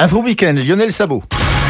Info Week-end, Lionel Sabot.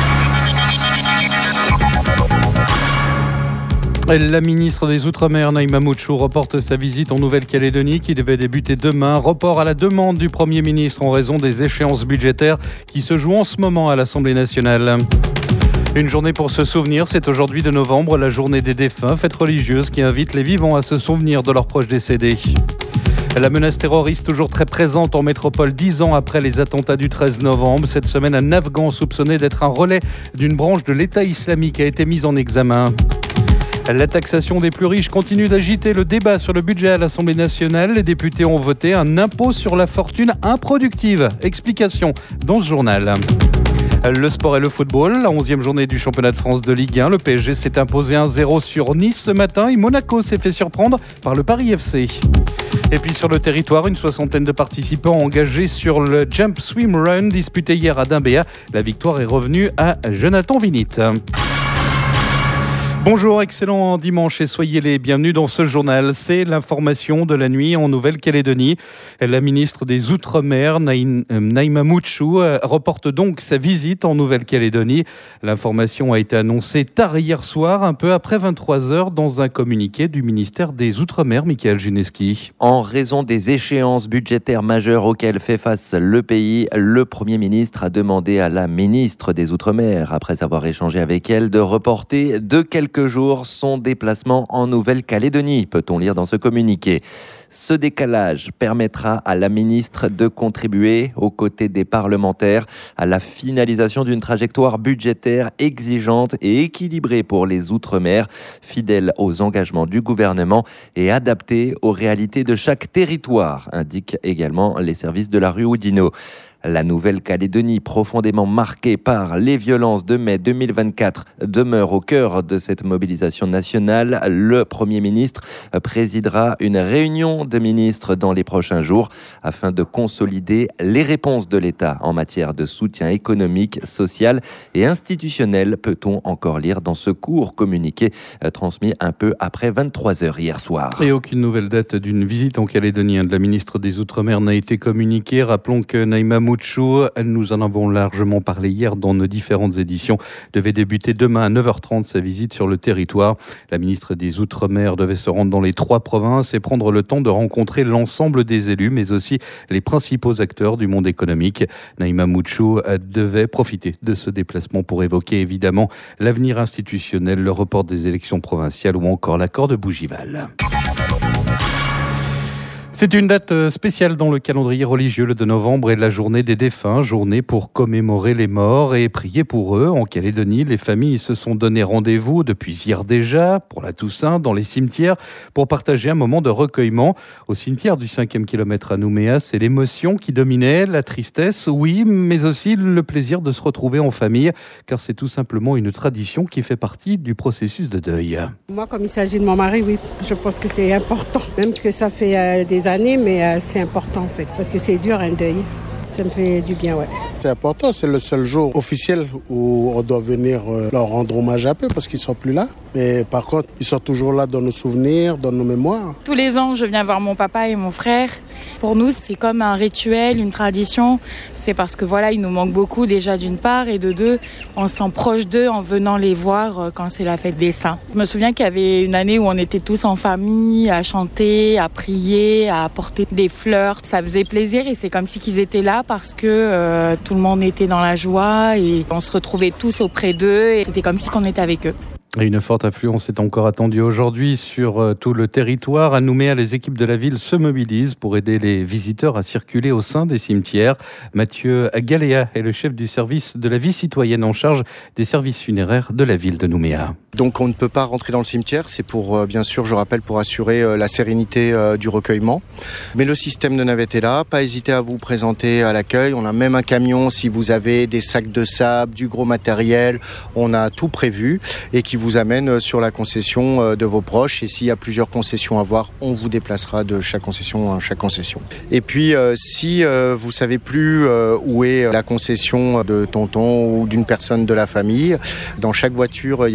La ministre des Outre-mer, Naïma Mouchou, reporte sa visite en Nouvelle-Calédonie qui devait débuter demain. Report à la demande du Premier ministre en raison des échéances budgétaires qui se jouent en ce moment à l'Assemblée nationale. Une journée pour se souvenir, c'est aujourd'hui de novembre, la journée des défunts, fête religieuse qui invite les vivants à se souvenir de leurs proches décédés. La menace terroriste toujours très présente en métropole 10 ans après les attentats du 13 novembre. Cette semaine, un Afghan soupçonné d'être un relais d'une branche de l'État islamique a été mis en examen. La taxation des plus riches continue d'agiter le débat sur le budget à l'Assemblée nationale. Les députés ont voté un impôt sur la fortune improductive. Explication dans ce journal. Le sport et le football, la 11e journée du championnat de France de Ligue 1. Le PSG s'est imposé 1-0 sur Nice ce matin et Monaco s'est fait surprendre par le Paris FC. Et puis sur le territoire, une soixantaine de participants engagés sur le Jump Swim Run disputé hier à Dimbéa. La victoire est revenue à Jonathan Vinit. Bonjour, excellent dimanche et soyez les bienvenus dans ce journal. C'est l'information de la nuit en Nouvelle-Calédonie. La ministre des Outre-mer, Naïma Mouchou, reporte donc sa visite en Nouvelle-Calédonie. L'information a été annoncée tard hier soir, un peu après 23h, dans un communiqué du ministère des Outre-mer, Michael Juneski. En raison des échéances budgétaires majeures auxquelles fait face le pays, le Premier ministre a demandé à la ministre des Outre-mer, après avoir échangé avec elle, de reporter de quelques jours son déplacement en Nouvelle-Calédonie, peut-on lire dans ce communiqué. Ce décalage permettra à la ministre de contribuer, aux côtés des parlementaires, à la finalisation d'une trajectoire budgétaire exigeante et équilibrée pour les Outre-mer, fidèle aux engagements du gouvernement et adaptée aux réalités de chaque territoire, indiquent également les services de la rue Oudinot. La Nouvelle-Calédonie, profondément marquée par les violences de mai 2024, demeure au cœur de cette mobilisation nationale. Le Premier ministre présidera une réunion de ministres dans les prochains jours afin de consolider les réponses de l'État en matière de soutien économique, social et institutionnel, peut-on encore lire dans ce court communiqué transmis un peu après 23h hier soir. Et aucune nouvelle date d'une visite en Calédonie de la ministre des Outre-mer n'a été communiquée. Rappelons que Naïma Mouchou, nous en avons largement parlé hier dans nos différentes éditions, devait débuter demain à 9h30 sa visite sur le territoire. La ministre des Outre-mer devait se rendre dans les 3 provinces et prendre le temps de rencontrer l'ensemble des élus, mais aussi les principaux acteurs du monde économique. Naïma Mouchou devait profiter de ce déplacement pour évoquer évidemment l'avenir institutionnel, le report des élections provinciales ou encore l'accord de Bougival. C'est une date spéciale dans le calendrier religieux, le 2 novembre, et la journée des défunts, journée pour commémorer les morts et prier pour eux. En Calédonie, les familles se sont donné rendez-vous depuis hier déjà, pour la Toussaint, dans les cimetières, pour partager un moment de recueillement. Au cimetière du 5e kilomètre à Nouméa, c'est l'émotion qui dominait, la tristesse, oui, mais aussi le plaisir de se retrouver en famille, car c'est tout simplement une tradition qui fait partie du processus de deuil. Moi, comme il s'agit de mon mari, oui, je pense que c'est important, même que ça fait des années, mais c'est important en fait, parce que c'est dur un deuil. Ça me fait du bien, ouais. C'est important, c'est le seul jour officiel où on doit venir leur rendre hommage un peu parce qu'ils ne sont plus là. Mais par contre, ils sont toujours là dans nos souvenirs, dans nos mémoires. Tous les ans, je viens voir mon papa et mon frère. Pour nous, c'est comme un rituel, une tradition. C'est parce que voilà, il nous manque beaucoup déjà d'une part et de deux, on se sent proche d'eux en venant les voir quand c'est la fête des saints. Je me souviens qu'il y avait une année où on était tous en famille, à chanter, à prier, à apporter des fleurs. Ça faisait plaisir et c'est comme si qu'ils étaient là parce que tout le monde était dans la joie et on se retrouvait tous auprès d'eux et c'était comme si on était avec eux. Et une forte affluence est encore attendue aujourd'hui sur tout le territoire. À Nouméa, les équipes de la ville se mobilisent pour aider les visiteurs à circuler au sein des cimetières. Mathieu Galéa est le chef du service de la vie citoyenne en charge des services funéraires de la ville de Nouméa. Donc on ne peut pas rentrer dans le cimetière, c'est pour, bien sûr, je rappelle, pour assurer la sérénité du recueillement. Mais le système de navette est là, pas hésiter à vous présenter à l'accueil. On a même un camion si vous avez des sacs de sable, du gros matériel, on a tout prévu et qui vous amène sur la concession de vos proches. Et s'il y a plusieurs concessions à voir, on vous déplacera de chaque concession à chaque concession. Et puis si vous savez plus où est la concession de tonton ou d'une personne de la famille, dans chaque voiture il y a un petit QR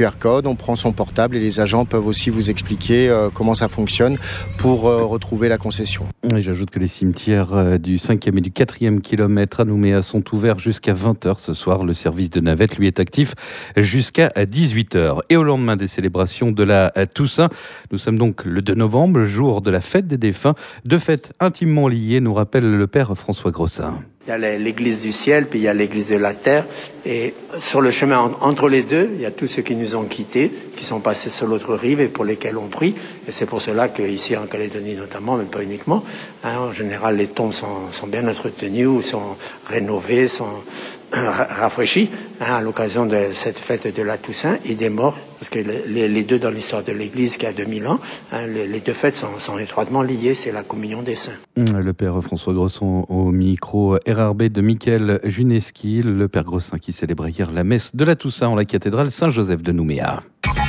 QR code, on prend son portable et les agents peuvent aussi vous expliquer comment ça fonctionne pour retrouver la concession. Et j'ajoute que les cimetières du 5e et du 4e kilomètre à Nouméa sont ouverts jusqu'à 20h ce soir. Le service de navette, lui, est actif jusqu'à 18h. Et au lendemain des célébrations de la Toussaint, nous sommes donc le 2 novembre, le jour de la fête des défunts. Deux fêtes intimement liées, nous rappelle le père François Grossin. Il y a l'église du ciel, puis il y a l'église de la terre. Et sur le chemin entre les deux, il y a tous ceux qui nous ont quittés, qui sont passés sur l'autre rive et pour lesquels on prie. Et c'est pour cela qu'ici en Calédonie notamment, mais pas uniquement, en général les tombes sont bien entretenues ou sont rénovées, sont rafraîchies à l'occasion de cette fête de la Toussaint et des morts. Parce que les deux dans l'histoire de l'Église qui a 2000 ans, les deux fêtes sont étroitement liées, c'est la communion des saints. Le père François Grosson au micro RRB de Mickaël Juneski, le père Grossin qui célébrait hier la messe de la Toussaint en la cathédrale Saint-Joseph de Nouméa.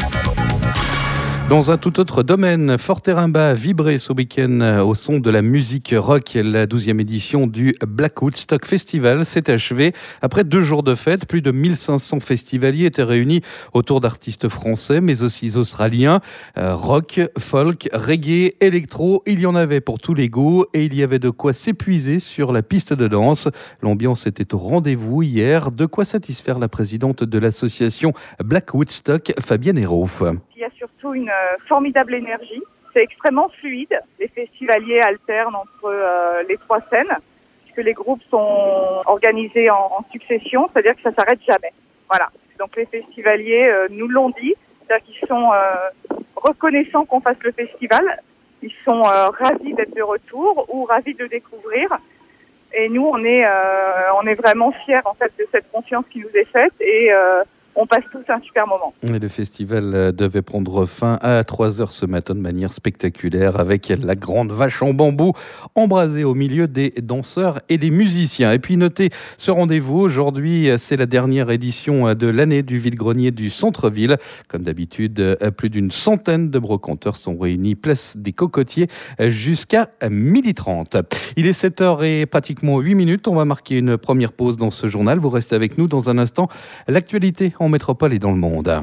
Dans un tout autre domaine, Forterimba a vibré ce week-end au son de la musique rock. La 12e édition du Black Woodstock Festival s'est achevée. Après 2 jours de fête, plus de 1500 festivaliers étaient réunis autour d'artistes français, mais aussi australiens. Rock, folk, reggae, électro, il y en avait pour tous les goûts et il y avait de quoi s'épuiser sur la piste de danse. L'ambiance était au rendez-vous hier, de quoi satisfaire la présidente de l'association Black Woodstock, Fabienne Hérault. Il y a surtout une formidable énergie. C'est extrêmement fluide. Les festivaliers alternent entre les 3 scènes, puisque les groupes sont organisés en succession, c'est-à-dire que ça s'arrête jamais. Voilà. Donc les festivaliers nous l'ont dit, c'est-à-dire qu'ils sont reconnaissants qu'on fasse le festival. Ils sont ravis d'être de retour ou ravis de découvrir. Et nous, on est vraiment fiers en fait de cette confiance qui nous est faite et on passe tous un super moment. Et le festival devait prendre fin à 3h ce matin de manière spectaculaire avec la grande vache en bambou embrasée au milieu des danseurs et des musiciens. Et puis notez ce rendez-vous. Aujourd'hui, c'est la dernière édition de l'année du vide-grenier du centre-ville. Comme d'habitude, plus d'une centaine de brocanteurs sont réunis place des Cocotiers jusqu'à 12h30. Il est 7h et pratiquement 8 minutes. On va marquer une première pause dans ce journal. Vous restez avec nous dans un instant. L'actualité en métropole et dans le monde.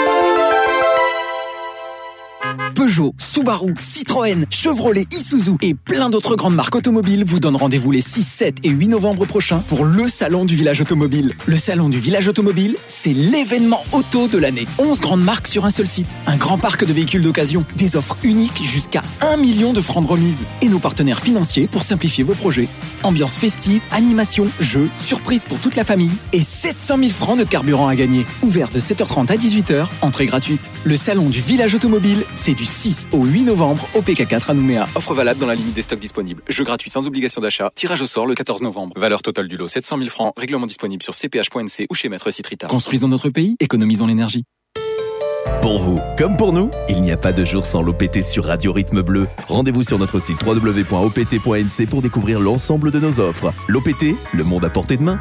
Peugeot, Subaru, Citroën, Chevrolet, Isuzu et plein d'autres grandes marques automobiles vous donnent rendez-vous les 6, 7 et 8 novembre prochains pour le Salon du Village Automobile. Le Salon du Village Automobile, c'est l'événement auto de l'année. 11 grandes marques sur un seul site, un grand parc de véhicules d'occasion, des offres uniques jusqu'à 1 million de francs de remise et nos partenaires financiers pour simplifier vos projets. Ambiance festive, animation, jeux, surprises pour toute la famille et 700 000 francs de carburant à gagner. Ouvert de 7h30 à 18h, entrée gratuite. Le Salon du Village Automobile, c'est du 6 au 8 novembre au PK4 à Nouméa. Offre valable dans la limite des stocks disponibles. Jeu gratuit sans obligation d'achat. Tirage au sort le 14 novembre. Valeur totale du lot 700 000 francs. Règlement disponible sur cph.nc ou chez Maître Citrita. Construisons notre pays, économisons l'énergie. Pour vous, comme pour nous, il n'y a pas de jour sans l'OPT sur Radio Rythme Bleu. Rendez-vous sur notre site www.opt.nc pour découvrir l'ensemble de nos offres. L'OPT, le monde à portée de main.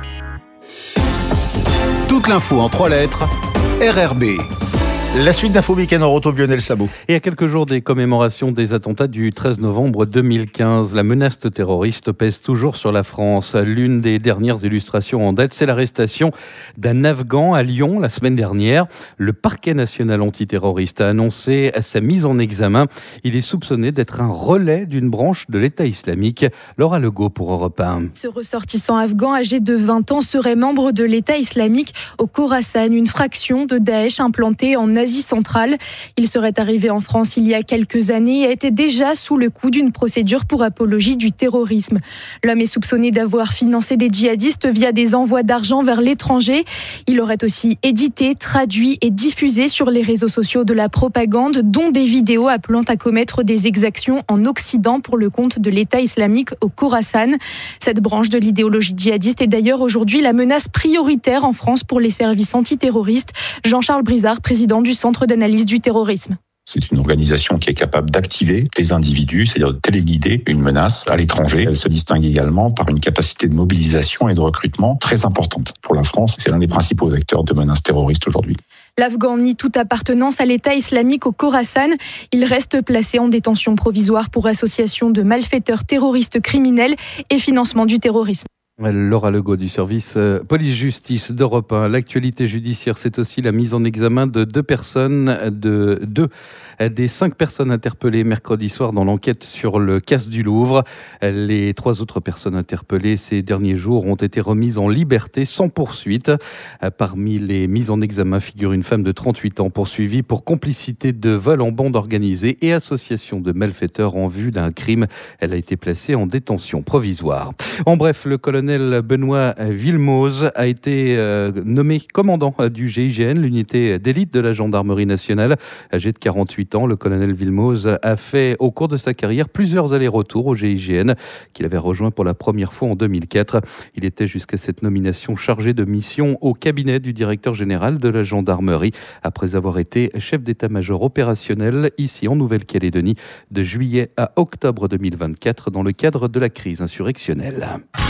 Toute l'info en 3 lettres, RRB. La suite d'Info Week-end en route, Lionel Sabot. Et à quelques jours des commémorations des attentats du 13 novembre 2015, la menace terroriste pèse toujours sur la France. L'une des dernières illustrations en date, c'est l'arrestation d'un Afghan à Lyon la semaine dernière. Le parquet national antiterroriste a annoncé sa mise en examen. Il est soupçonné d'être un relais d'une branche de l'État islamique. Laura Legault pour Europe 1. Ce ressortissant afghan âgé de 20 ans serait membre de l'État islamique au Khorasan, une fraction de Daesh implantée en Asie centrale. Il serait arrivé en France il y a quelques années et était déjà sous le coup d'une procédure pour apologie du terrorisme. L'homme est soupçonné d'avoir financé des djihadistes via des envois d'argent vers l'étranger. Il aurait aussi édité, traduit et diffusé sur les réseaux sociaux de la propagande, dont des vidéos appelant à commettre des exactions en Occident pour le compte de l'État islamique au Khorasan. Cette branche de l'idéologie djihadiste est d'ailleurs aujourd'hui la menace prioritaire en France pour les services antiterroristes. Jean-Charles Brizard, président du Centre d'analyse du terrorisme. C'est une organisation qui est capable d'activer des individus, c'est-à-dire de téléguider une menace à l'étranger. Elle se distingue également par une capacité de mobilisation et de recrutement très importante. Pour la France, c'est l'un des principaux acteurs de menaces terroristes aujourd'hui. L'Afghan nie toute appartenance à l'État islamique au Khorasan. Il reste placé en détention provisoire pour association de malfaiteurs terroristes criminels et financement du terrorisme. Laura Legault du service police-justice d'Europe 1. L'actualité judiciaire, c'est aussi la mise en examen de deux des 5 personnes interpellées mercredi soir dans l'enquête sur le casse du Louvre. Les 3 autres personnes interpellées ces derniers jours ont été remises en liberté sans poursuite. Parmi les mises en examen figure une femme de 38 ans poursuivie pour complicité de vol en bande organisée et association de malfaiteurs en vue d'un crime. Elle a été placée en détention provisoire. En bref, le colonel Benoît Villemose a été nommé commandant du GIGN, l'unité d'élite de la gendarmerie nationale. Âgé de 48 ans, le colonel Villemose a fait au cours de sa carrière plusieurs allers-retours au GIGN qu'il avait rejoint pour la première fois en 2004. Il était jusqu'à cette nomination chargé de mission au cabinet du directeur général de la gendarmerie après avoir été chef d'état-major opérationnel ici en Nouvelle-Calédonie de juillet à octobre 2024 dans le cadre de la crise insurrectionnelle.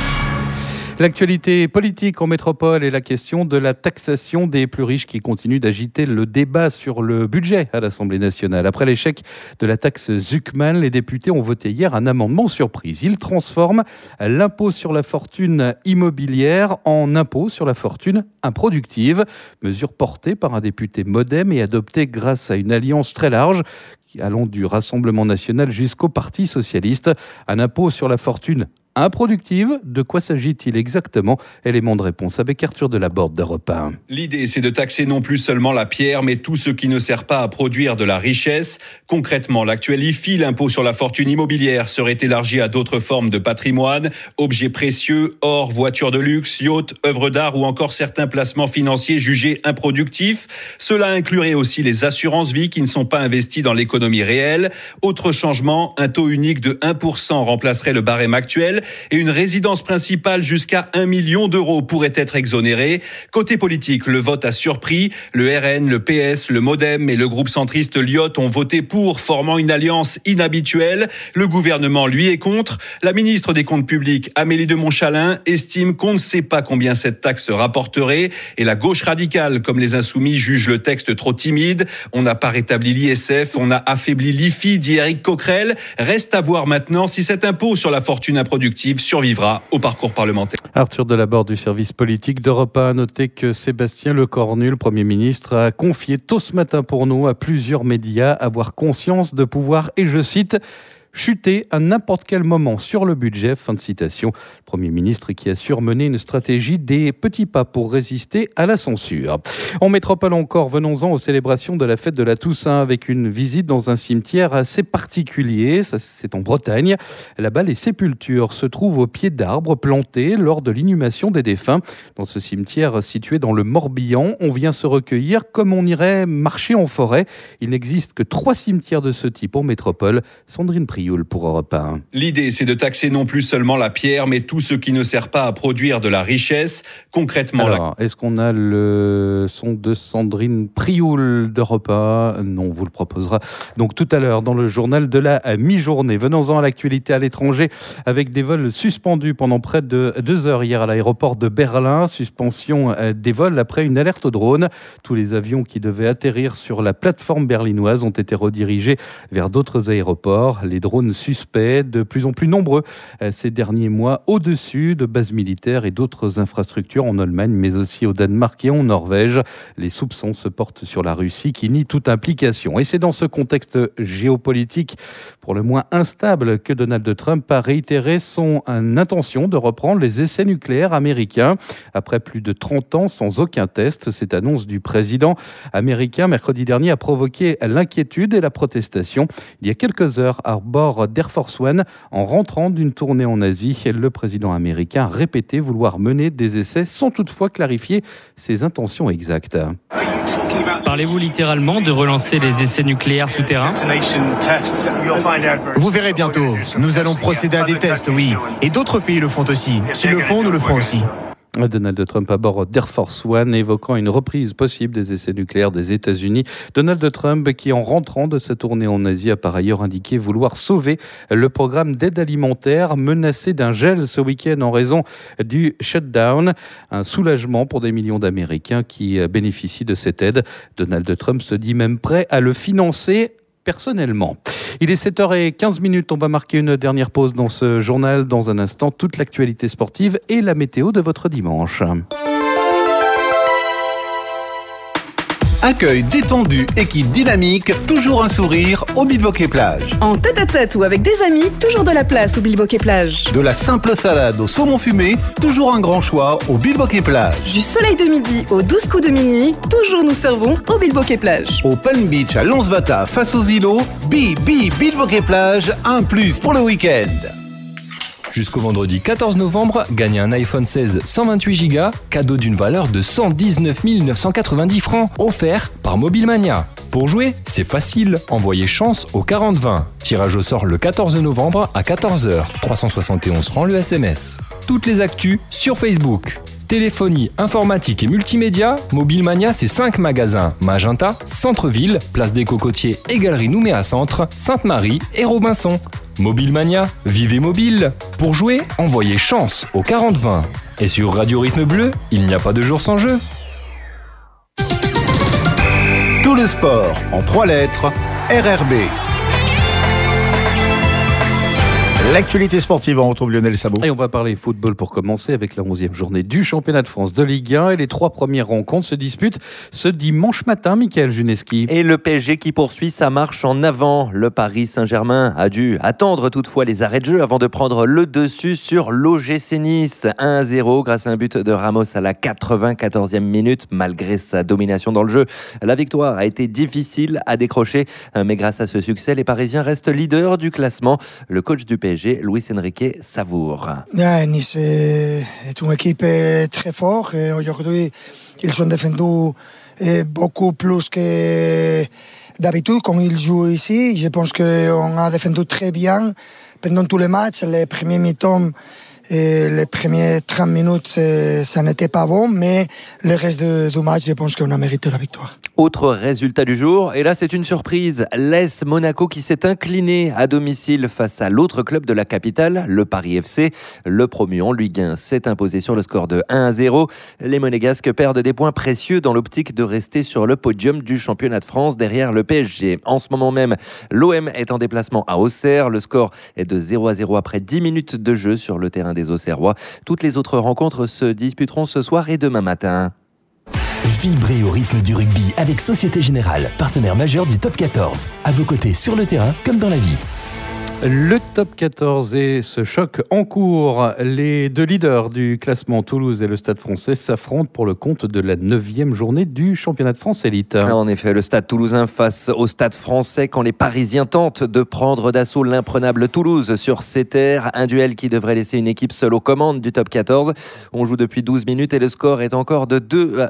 L'actualité politique en métropole est la question de la taxation des plus riches qui continue d'agiter le débat sur le budget à l'Assemblée nationale. Après l'échec de la taxe Zuckman, les députés ont voté hier un amendement surprise. Ils transforment l'impôt sur la fortune immobilière en impôt sur la fortune improductive. Mesure portée par un député MoDem et adoptée grâce à une alliance très large allant du Rassemblement national jusqu'au Parti socialiste. Un impôt sur la fortune improductive. De quoi s'agit-il exactement ? Élément de réponse avec Arthur Delaborde d'Europe 1. L'idée, c'est de taxer non plus seulement la pierre, mais tout ce qui ne sert pas à produire de la richesse. Concrètement, l'actuel IFI, l'impôt sur la fortune immobilière, serait élargi à d'autres formes de patrimoine, objets précieux, or, voitures de luxe, yachts, œuvres d'art ou encore certains placements financiers jugés improductifs. Cela inclurait aussi les assurances-vie qui ne sont pas investies dans l'économie réelle. Autre changement, un taux unique de 1% remplacerait le barème actuel. Et une résidence principale jusqu'à 1 million d'euros pourrait être exonérée. Côté politique, le vote a surpris. Le RN, le PS, le MoDem et le groupe centriste Lyot ont voté pour, formant une alliance inhabituelle. Le gouvernement, lui, est contre. La ministre des Comptes publics, Amélie de Montchalin, estime qu'on ne sait pas combien cette taxe rapporterait. Et la gauche radicale, comme les Insoumis, juge le texte trop timide. On n'a pas rétabli l'ISF, on a affaibli l'IFI, dit Éric Coquerel. Reste à voir maintenant si cet impôt sur la fortune improductive survivra au parcours parlementaire. Arthur Delaborde du service politique d'Europe 1 a noté que Sébastien Lecornu, le Premier ministre, a confié tôt ce matin pour nous à plusieurs médias avoir conscience de pouvoir, et je cite, chuter à n'importe quel moment sur le budget. Fin de citation. Le Premier ministre qui assure mener une stratégie des petits pas pour résister à la censure. En métropole encore, venons-en aux célébrations de la fête de la Toussaint avec une visite dans un cimetière assez particulier. Ça, c'est en Bretagne. Là-bas, les sépultures se trouvent au pied d'arbres plantés lors de l'inhumation des défunts. Dans ce cimetière situé dans le Morbihan, on vient se recueillir comme on irait marcher en forêt. Il n'existe que 3 cimetières de ce type en métropole. Sandrine Prioul pour Europe 1. L'idée, c'est de taxer non plus seulement la pierre, mais tout ce qui ne sert pas à produire de la richesse. Concrètement, alors, est-ce qu'on a le son de Sandrine Prioul d'Europe 1 ? Non, on vous le proposera donc tout à l'heure dans le journal de la mi-journée. Venons-en à l'actualité à l'étranger avec des vols suspendus pendant près de 2 heures hier à l'aéroport de Berlin. Suspension des vols après une alerte au drone. Tous les avions qui devaient atterrir sur la plateforme berlinoise ont été redirigés vers d'autres aéroports. Les drones suspects de plus en plus nombreux ces derniers mois au-dessus de bases militaires et d'autres infrastructures en Allemagne, mais aussi au Danemark et en Norvège. Les soupçons se portent sur la Russie qui nie toute implication. Et c'est dans ce contexte géopolitique pour le moins instable que Donald Trump a réitéré son intention de reprendre les essais nucléaires américains. Après plus de 30 ans sans aucun test, cette annonce du président américain mercredi dernier a provoqué l'inquiétude et la protestation. Il y a quelques heures, à bord d'Air Force One, en rentrant d'une tournée en Asie, le président américain a répété vouloir mener des essais sans toutefois clarifier ses intentions exactes. Parlez-vous littéralement de relancer les essais nucléaires souterrains ? Vous verrez bientôt. Nous allons procéder à des tests, oui. Et d'autres pays le font aussi. S'ils le font, nous le ferons aussi. Donald Trump à bord d'Air Force One évoquant une reprise possible des essais nucléaires des États-Unis. Donald Trump qui, en rentrant de sa tournée en Asie, a par ailleurs indiqué vouloir sauver le programme d'aide alimentaire menacé d'un gel ce week-end en raison du shutdown. Un soulagement pour des millions d'Américains qui bénéficient de cette aide. Donald Trump se dit même prêt à le financer personnellement. Il est 7h15, on va marquer une dernière pause dans ce journal. Dans un instant, toute l'actualité sportive et la météo de votre dimanche. Accueil détendu, équipe dynamique, toujours un sourire au Bilboquet Plage. En tête-à-tête ou avec des amis, toujours de la place au Bilboquet Plage. De la simple salade au saumon fumé, toujours un grand choix au Bilboquet Plage. Du soleil de midi aux 12 coups de minuit, toujours nous servons au Bilboquet Plage. Au Palm Beach à Lonsvata face aux îlots, Bilboquet Plage, un plus pour le week-end. Jusqu'au vendredi 14 novembre, gagnez un iPhone 16 128 Go, cadeau d'une valeur de 119 990 francs, offert par Mobilemania. Pour jouer, c'est facile, envoyez chance au 4020. Tirage au sort le 14 novembre à 14h, 371 francs le SMS. Toutes les actus sur Facebook. Téléphonie, informatique et multimédia, Mobilemania, c'est 5 magasins. Magenta, Centre-Ville, Place des Cocotiers et Galerie Nouméa Centre, Sainte-Marie et Robinson. Mobilemania, vivez mobile. Pour jouer, envoyez chance au 4020. Et sur Radio Rythme Bleu, il n'y a pas de jour sans jeu. Tout le sport en 3 lettres, RRB. L'actualité sportive, on retrouve Lionel Sabot. Et on va parler football pour commencer avec la 11e journée du championnat de France de Ligue 1. Et les 3 premières rencontres se disputent ce dimanche matin, Michael Juneski. Et le PSG qui poursuit sa marche en avant. Le Paris Saint-Germain a dû attendre toutefois les arrêts de jeu avant de prendre le dessus sur l'OGC Nice. 1-0 grâce à un but de Ramos à la 94e minute. Malgré sa domination dans le jeu, la victoire a été difficile à décrocher. Mais grâce à ce succès, les Parisiens restent leaders du classement. Le coach du PSG, Luis Enrique, savoure. Nice est une équipe très forte. Aujourd'hui, ils ont défendu beaucoup plus que d'habitude quand ils jouent ici. Je pense qu'on a défendu très bien pendant tous les matchs. Les premiers mi-temps et les premières 30 minutes, ça n'était pas bon, mais le reste du match, je pense qu'on a mérité la victoire. Autre résultat du jour, et là c'est une surprise, l'AS Monaco qui s'est incliné à domicile face à l'autre club de la capitale, le Paris FC. Le promu en Ligue 1 s'est imposé sur le score de 1-0. Les Monégasques perdent des points précieux dans l'optique de rester sur le podium du championnat de France derrière le PSG. En ce moment même, l'OM est en déplacement à Auxerre. Le score est de 0-0 après 10 minutes de jeu sur le terrain des Auxerrois. Toutes les autres rencontres se disputeront ce soir et demain matin. Vibrez au rythme du rugby avec Société Générale, partenaire majeur du Top 14. À vos côtés sur le terrain comme dans la vie. Le top 14 et ce choc en cours. Les 2 leaders du classement, Toulouse et le Stade Français, s'affrontent pour le compte de la 9e journée du championnat de France élite. En effet, le Stade Toulousain face au Stade Français quand les Parisiens tentent de prendre d'assaut l'imprenable Toulouse sur ses terres. Un duel qui devrait laisser une équipe seule aux commandes du top 14. On joue depuis 12 minutes et le score est encore de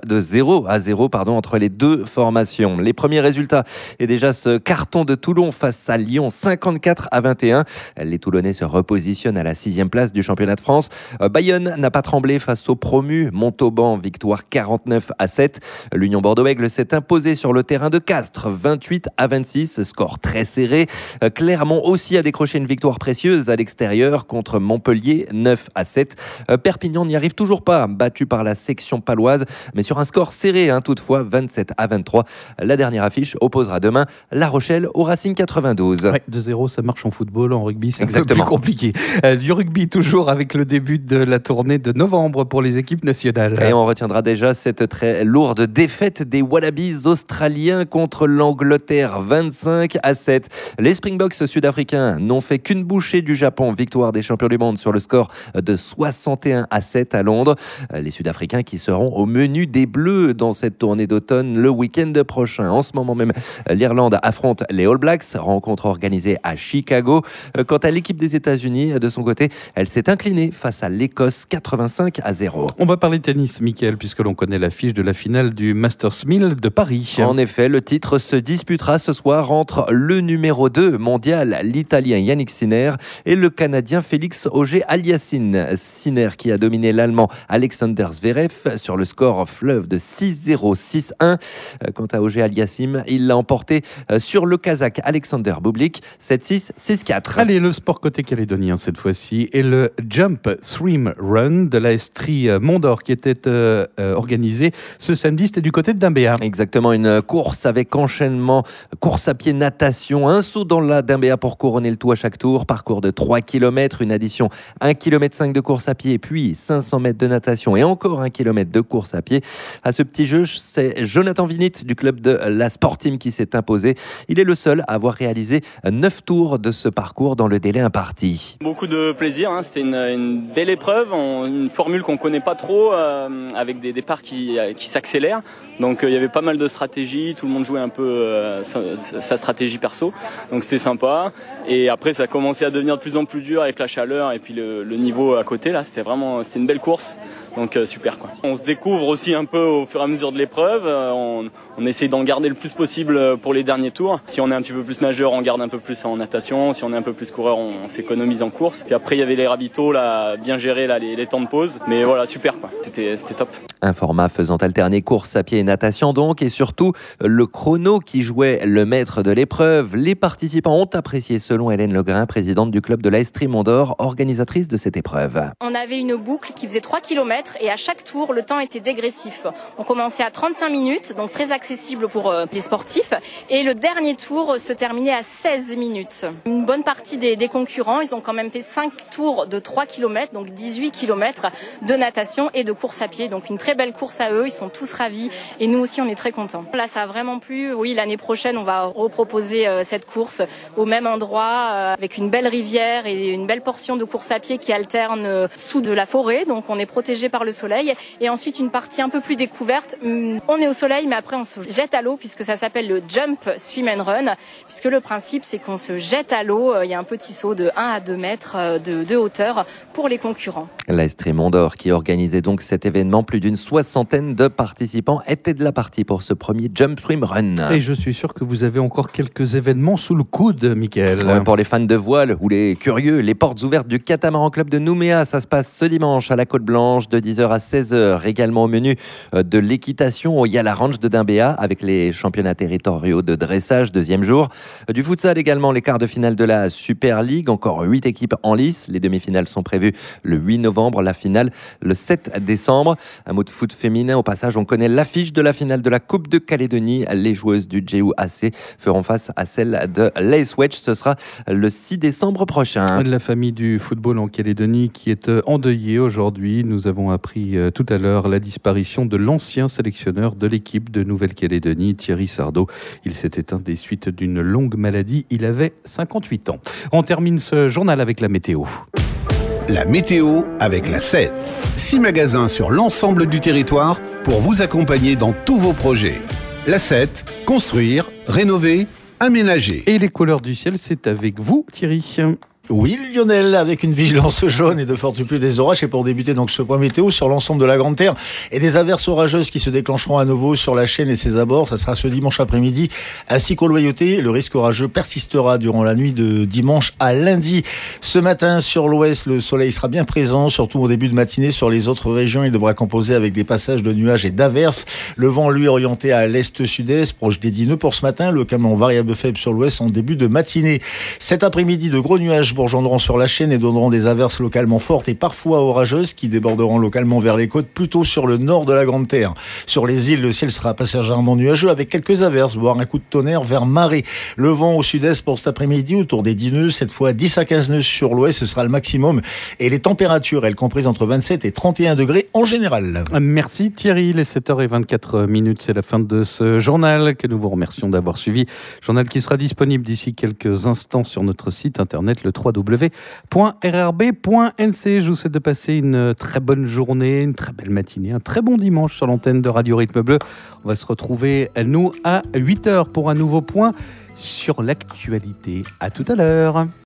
0-0 entre les deux formations. Les premiers résultats et déjà ce carton de Toulon face à Lyon, 54-21. Les Toulonnais se repositionnent à la 6e place du championnat de France. Bayonne n'a pas tremblé face au promu Montauban, victoire 49-7. L'Union Bordeaux-Bègles s'est imposée sur le terrain de Castres, 28-26, score très serré. Clermont aussi a décroché une victoire précieuse à l'extérieur contre Montpellier, 9-7. Perpignan n'y arrive toujours pas, battu par la section paloise, mais sur un score serré, toutefois, 27-23. La dernière affiche opposera demain La Rochelle au Racing 92. Ouais, 2-0, ça marche en football. En rugby, c'est un peu plus compliqué. Du rugby, toujours avec le début de la tournée de novembre pour les équipes nationales. Et on retiendra déjà cette très lourde défaite des Wallabies australiens contre l'Angleterre, 25-7. Les Springboks sud-africains n'ont fait qu'une bouchée du Japon. Victoire des champions du monde sur le score de 61-7 à Londres. Les Sud-Africains qui seront au menu des Bleus dans cette tournée d'automne le week-end prochain. En ce moment même, l'Irlande affronte les All Blacks, rencontre organisée à Chicago. Quant à l'équipe des États-Unis, de son côté, elle s'est inclinée face à l'Écosse, 85-0. On va parler tennis, Mickaël, puisque l'on connaît l'affiche de la finale du Masters 1000 de Paris. En effet, le titre se disputera ce soir entre le numéro 2 mondial, l'Italien Yannick Sinner, et le Canadien Félix Auger-Aliassime. Sinner qui a dominé l'Allemand Alexander Zverev sur le score fleuve de 6-0, 6-1. Quant à Auger-Aliassime, il l'a emporté sur le Kazakh Alexander Bublik, 7-6, 6-4. 6-4. Allez, le sport côté calédonien cette fois-ci et le Jump Swim Run de la Estrie Mont-d'Or qui était organisé ce samedi, c'était du côté de Dimbéa. Exactement, une course avec enchaînement, course à pied, natation, un saut dans la Dimbéa pour couronner le tout à chaque tour, parcours de 3 km, une addition 1,5 km de course à pied, puis 500 mètres de natation et encore 1 km de course à pied. À ce petit jeu, c'est Jonathan Vinit du club de la Sportim qui s'est imposé. Il est le seul à avoir réalisé 9 tours de ce parcours dans le délai imparti. Beaucoup de plaisir, c'était une belle épreuve, une formule qu'on connaît pas trop, avec des départs qui s'accélèrent. Donc il y avait pas mal de stratégies, tout le monde jouait un peu sa stratégie perso, donc c'était sympa. Et après ça a commencé à devenir de plus en plus dur avec la chaleur et puis le niveau à côté là, c'était une belle course. Donc super quoi. On se découvre aussi un peu au fur et à mesure de l'épreuve, on essaie d'en garder le plus possible pour les derniers tours. Si on est un petit peu plus nageur, on garde un peu plus en natation, si on est un peu plus coureur, on s'économise en course. Puis après il y avait les ravitaux là, bien gérés là, les temps de pause. Mais voilà, super quoi. C'était top. Un format faisant alterner course à pied et natation donc, et surtout le chrono qui jouait le maître de l'épreuve. Les participants ont apprécié selon Hélène Legrain, présidente du club de la Estrie Mont-d'Or, organisatrice de cette épreuve. On avait une boucle qui faisait 3 km et à chaque tour, le temps était dégressif. On commençait à 35 minutes, donc très accessible pour les sportifs, et le dernier tour se terminait à 16 minutes. Une bonne partie des concurrents, ils ont quand même fait 5 tours de 3 km, donc 18 km de natation et de course à pied, donc une très belle course à eux, ils sont tous ravis et nous aussi on est très contents. Là ça a vraiment plu, oui l'année prochaine on va reproposer cette course au même endroit avec une belle rivière et une belle portion de course à pied qui alterne sous de la forêt, donc on est protégé par le soleil et ensuite une partie un peu plus découverte, on est au soleil mais après on se jette à l'eau puisque ça s'appelle le Jump Swim and Run, puisque le principe c'est qu'on se jette à l'eau, il y a un petit saut de 1 à 2 mètres de hauteur pour les concurrents. La Estrie Mont-d'Or qui organisait donc cet événement, plus d'une 60aine de participants étaient de la partie pour ce premier Jump Swim Run. Et je suis sûr que vous avez encore quelques événements sous le coude, Mickaël. Ouais, pour les fans de voile ou les curieux, les portes ouvertes du Catamaran Club de Nouméa, ça se passe ce dimanche à la Côte Blanche de 10h à 16h. Également au menu de l'équitation au Yala Ranch de Dimbéa avec les championnats territoriaux de dressage, deuxième jour. Du futsal également, les quarts de finale de la Super League, encore 8 équipes en lice. Les demi-finales sont prévues le 8 novembre, la finale le 7 décembre. Un mot de foot féminin, au passage, on connaît l'affiche de la finale de la Coupe de Calédonie. Les joueuses du JUAC feront face à celle de l'Ace Wedge. Ce sera le 6 décembre prochain. La famille du football en Calédonie qui est endeuillée aujourd'hui. Nous avons appris tout à l'heure la disparition de l'ancien sélectionneur de l'équipe de Nouvelle-Calédonie, Thierry Sardo. Il s'est éteint des suites d'une longue maladie. Il avait 58 ans. On termine ce journal avec la météo. La météo avec la 7. 6 magasins sur l'ensemble du territoire pour vous accompagner dans tous vos projets. La 7, construire, rénover, aménager. Et les couleurs du ciel, c'est avec vous, Thierry. Oui, Lionel, avec une vigilance jaune et de fortes pluies, des orages. Et pour débuter donc ce point météo sur l'ensemble de la Grande Terre et des averses orageuses qui se déclencheront à nouveau sur la chaîne et ses abords. Ça sera ce dimanche après-midi ainsi qu'au Loyauté. Le risque orageux persistera durant la nuit de dimanche à lundi. Ce matin, sur l'ouest, le soleil sera bien présent, surtout au début de matinée. Sur les autres régions, il devra composer avec des passages de nuages et d'averses. Le vent, lui, orienté à l'est-sud-est, proche des 10 nœuds pour ce matin. Localement variable faible sur l'ouest en début de matinée. Cet après-midi, de gros nuages bourgeonneront sur la chaîne et donneront des averses localement fortes et parfois orageuses qui déborderont localement vers les côtes, plutôt sur le nord de la Grande Terre. Sur les îles, le ciel sera passagèrement nuageux avec quelques averses, voire un coup de tonnerre vers Marée. Le vent au sud-est pour cet après-midi autour des 10 nœuds, cette fois 10 à 15 nœuds sur l'ouest, ce sera le maximum. Et les températures, elles comprises entre 27 et 31 degrés en général. Merci Thierry, il est 7h24, c'est la fin de ce journal que nous vous remercions d'avoir suivi. Journal qui sera disponible d'ici quelques instants sur notre site internet, le www.rrb.nc. Je vous souhaite de passer une très bonne journée, une très belle matinée, un très bon dimanche sur l'antenne de Radio Rythme Bleu. On va se retrouver, nous, à 8h pour un nouveau point sur l'actualité. À tout à l'heure.